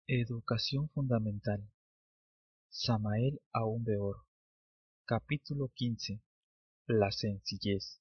Educación fundamental. Samael Aún Weor. Capítulo 15. La sencillez.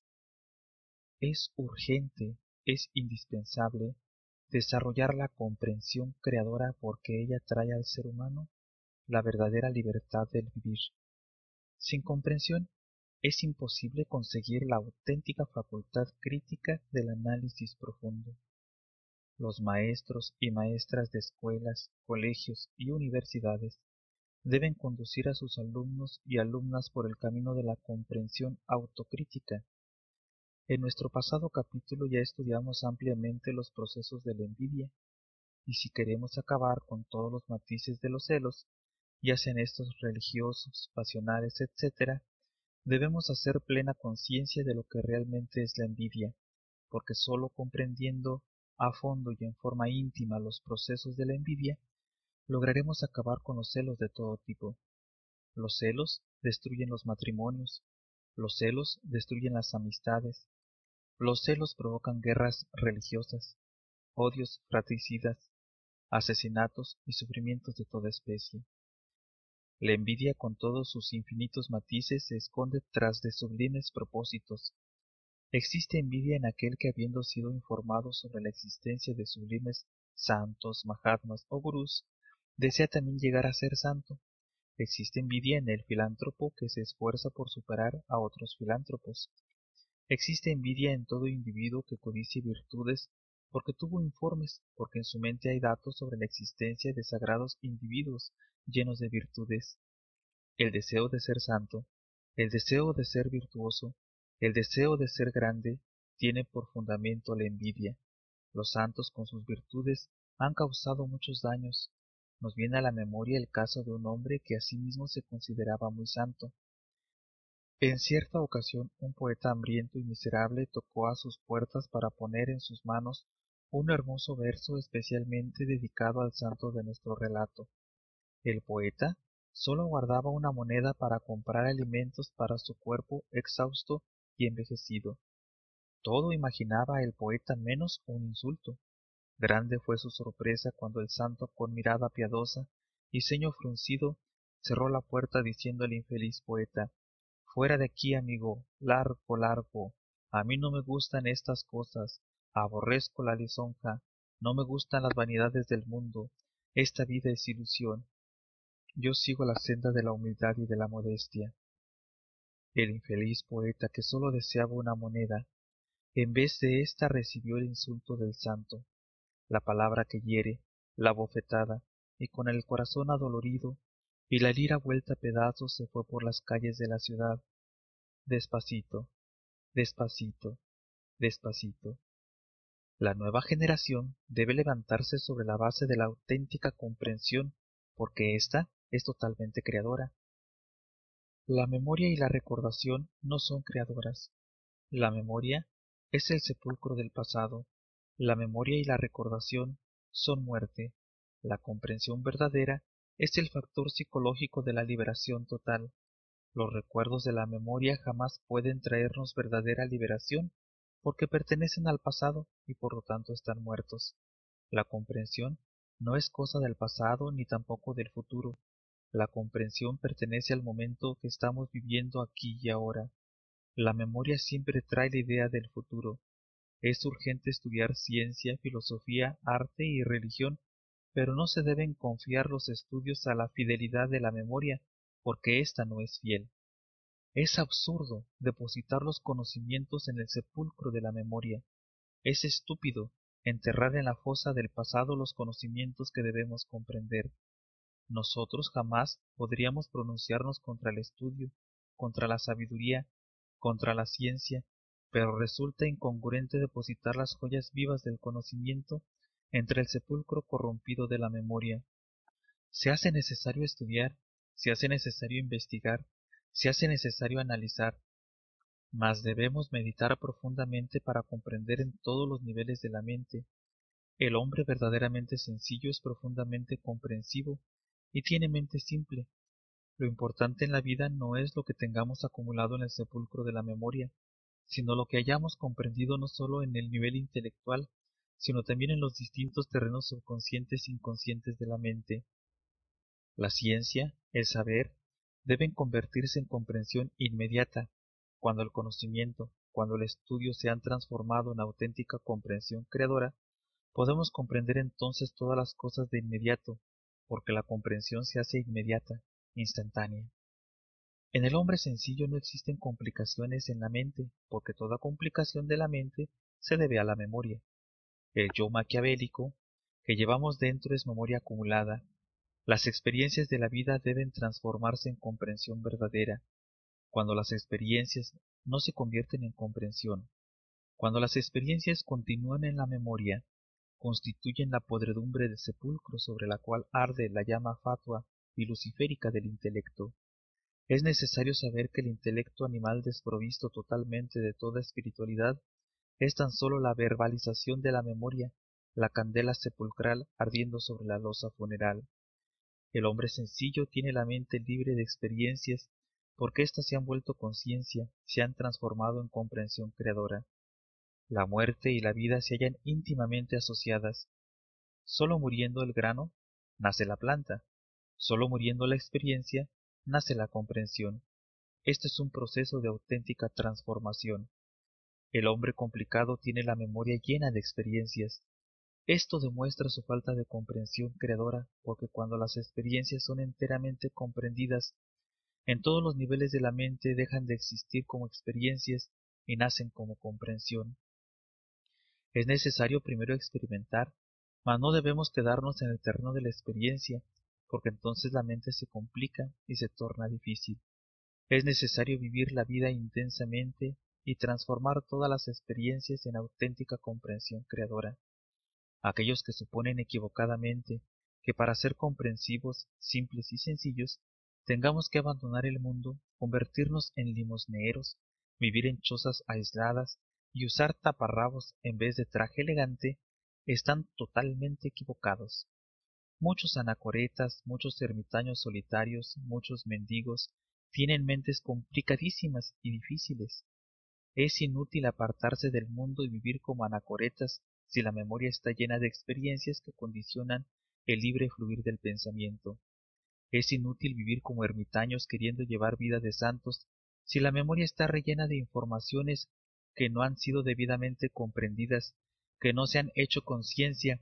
Es urgente, es indispensable desarrollar la comprensión creadora porque ella trae al ser humano la verdadera libertad del vivir. Sin comprensión es imposible conseguir la auténtica facultad crítica del análisis profundo. Los maestros y maestras de escuelas, colegios y universidades deben conducir a sus alumnos y alumnas por el camino de la comprensión autocrítica. En nuestro pasado capítulo ya estudiamos ampliamente los procesos de la envidia, y si queremos acabar con todos los matices de los celos, ya sean estos religiosos, pasionales, etc., debemos hacer plena conciencia de lo que realmente es la envidia, porque sólo comprendiendo a fondo y en forma íntima los procesos de la envidia, lograremos acabar con los celos de todo tipo. Los celos destruyen los matrimonios, los celos destruyen las amistades, los celos provocan guerras religiosas, odios fratricidas, asesinatos y sufrimientos de toda especie. La envidia con todos sus infinitos matices se esconde tras de sublimes propósitos. Existe envidia en aquel que, habiendo sido informado sobre la existencia de sublimes santos, mahatmas o gurús, desea también llegar a ser santo. Existe envidia en el filántropo que se esfuerza por superar a otros filántropos. Existe envidia en todo individuo que codicia virtudes porque tuvo informes, porque en su mente hay datos sobre la existencia de sagrados individuos llenos de virtudes. El deseo de ser santo, el deseo de ser virtuoso, el deseo de ser grande, tiene por fundamento la envidia. Los santos con sus virtudes han causado muchos daños. Nos viene a la memoria el caso de un hombre que a sí mismo se consideraba muy santo. En cierta ocasión un poeta hambriento y miserable tocó a sus puertas para poner en sus manos un hermoso verso especialmente dedicado al santo de nuestro relato. El poeta sólo guardaba una moneda para comprar alimentos para su cuerpo exhausto y envejecido. Todo imaginaba el poeta menos un insulto. Grande fue su sorpresa cuando el santo, con mirada piadosa y ceño fruncido, cerró la puerta diciendo al infeliz poeta: «Fuera de aquí, amigo, largo, largo. A mí no me gustan estas cosas, aborrezco la lisonja, no me gustan las vanidades del mundo, esta vida es ilusión. Yo sigo la senda de la humildad y de la modestia». El infeliz poeta, que sólo deseaba una moneda, en vez de ésta recibió el insulto del santo, la palabra que hiere, la bofetada, y con el corazón adolorido y la lira vuelta a pedazos se fue por las calles de la ciudad, despacito, despacito, despacito. La nueva generación debe levantarse sobre la base de la auténtica comprensión, porque ésta es totalmente creadora. La memoria y la recordación no son creadoras. La memoria es el sepulcro del pasado. La memoria y la recordación son muerte. La comprensión verdadera es el factor psicológico de la liberación total. Los recuerdos de la memoria jamás pueden traernos verdadera liberación porque pertenecen al pasado y por lo tanto están muertos. La comprensión no es cosa del pasado ni tampoco del futuro. La comprensión pertenece al momento que estamos viviendo aquí y ahora. La memoria siempre trae la idea del futuro. Es urgente estudiar ciencia, filosofía, arte y religión, pero no se deben confiar los estudios a la fidelidad de la memoria, porque ésta no es fiel. Es absurdo depositar los conocimientos en el sepulcro de la memoria. Es estúpido enterrar en la fosa del pasado los conocimientos que debemos comprender. Nosotros jamás podríamos pronunciarnos contra el estudio, contra la sabiduría, contra la ciencia, pero resulta incongruente depositar las joyas vivas del conocimiento entre el sepulcro corrompido de la memoria. Se hace necesario estudiar, se hace necesario investigar, se hace necesario analizar, mas debemos meditar profundamente para comprender en todos los niveles de la mente. El hombre verdaderamente sencillo es profundamente comprensivo y tiene mente simple. Lo importante en la vida no es lo que tengamos acumulado en el sepulcro de la memoria, sino lo que hayamos comprendido no sólo en el nivel intelectual, sino también en los distintos terrenos subconscientes e inconscientes de la mente. La ciencia, el saber, deben convertirse en comprensión inmediata, cuando el conocimiento, cuando el estudio se han transformado en auténtica comprensión creadora. Podemos comprender entonces todas las cosas de inmediato, porque la comprensión se hace inmediata, instantánea. En el hombre sencillo no existen complicaciones en la mente, porque toda complicación de la mente se debe a la memoria. El yo maquiavélico que llevamos dentro es memoria acumulada. Las experiencias de la vida deben transformarse en comprensión verdadera. Cuando las experiencias no se convierten en comprensión, cuando las experiencias continúan en la memoria, constituyen la podredumbre de sepulcro sobre la cual arde la llama fatua y luciférica del intelecto. Es necesario saber que el intelecto animal desprovisto totalmente de toda espiritualidad es tan solo la verbalización de la memoria, la candela sepulcral ardiendo sobre la losa funeral. El hombre sencillo tiene la mente libre de experiencias, porque éstas se han vuelto conciencia, se han transformado en comprensión creadora. La muerte y la vida se hallan íntimamente asociadas. Sólo muriendo el grano, nace la planta. Sólo muriendo la experiencia, nace la comprensión. Este es un proceso de auténtica transformación. El hombre complicado tiene la memoria llena de experiencias. Esto demuestra su falta de comprensión creadora, porque cuando las experiencias son enteramente comprendidas, en todos los niveles de la mente dejan de existir como experiencias y nacen como comprensión. Es necesario primero experimentar, mas no debemos quedarnos en el terreno de la experiencia, porque entonces la mente se complica y se torna difícil. Es necesario vivir la vida intensamente y transformar todas las experiencias en auténtica comprensión creadora. Aquellos que suponen equivocadamente que para ser comprensivos, simples y sencillos, tengamos que abandonar el mundo, convertirnos en limosneros, vivir en chozas aisladas y usar taparrabos en vez de traje elegante, están totalmente equivocados. Muchos anacoretas, muchos ermitaños solitarios, muchos mendigos, tienen mentes complicadísimas y difíciles. Es inútil apartarse del mundo y vivir como anacoretas si la memoria está llena de experiencias que condicionan el libre fluir del pensamiento. Es inútil vivir como ermitaños queriendo llevar vida de santos si la memoria está rellena de informaciones que no han sido debidamente comprendidas, que no se han hecho conciencia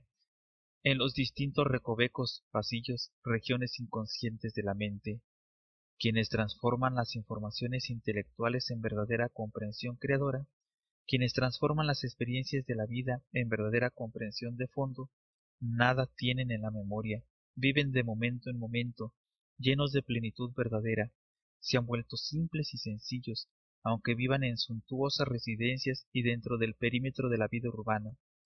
en los distintos recovecos, pasillos, regiones inconscientes de la mente. Quienes transforman las informaciones intelectuales en verdadera comprensión creadora, quienes transforman las experiencias de la vida en verdadera comprensión de fondo, nada tienen en la memoria, viven de momento en momento, llenos de plenitud verdadera, se han vuelto simples y sencillos, aunque vivan en suntuosas residencias y dentro del perímetro de la vida urbana.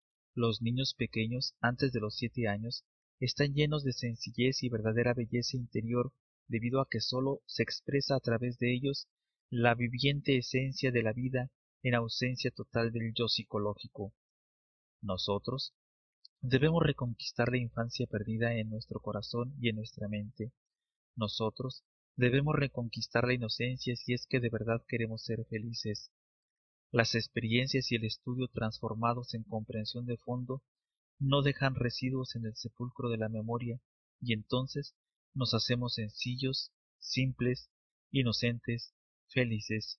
Los niños pequeños antes de los 7 años están llenos de sencillez y verdadera belleza interior debido a que sólo se expresa a través de ellos la viviente esencia de la vida en ausencia total del yo psicológico. Nosotros debemos reconquistar la infancia perdida en nuestro corazón y en nuestra mente. Nosotros debemos reconquistar la inocencia si es que de verdad queremos ser felices. Las experiencias y el estudio transformados en comprensión de fondo no dejan residuos en el sepulcro de la memoria, y entonces nos hacemos sencillos, simples, inocentes, felices.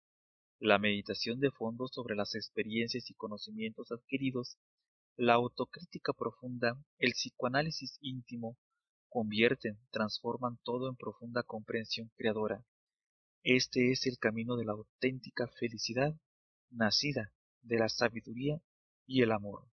La meditación de fondo sobre las experiencias y conocimientos adquiridos, la autocrítica profunda, el psicoanálisis íntimo, convierten, transforman todo en profunda comprensión creadora. Este es el camino de la auténtica felicidad, nacida de la sabiduría y el amor.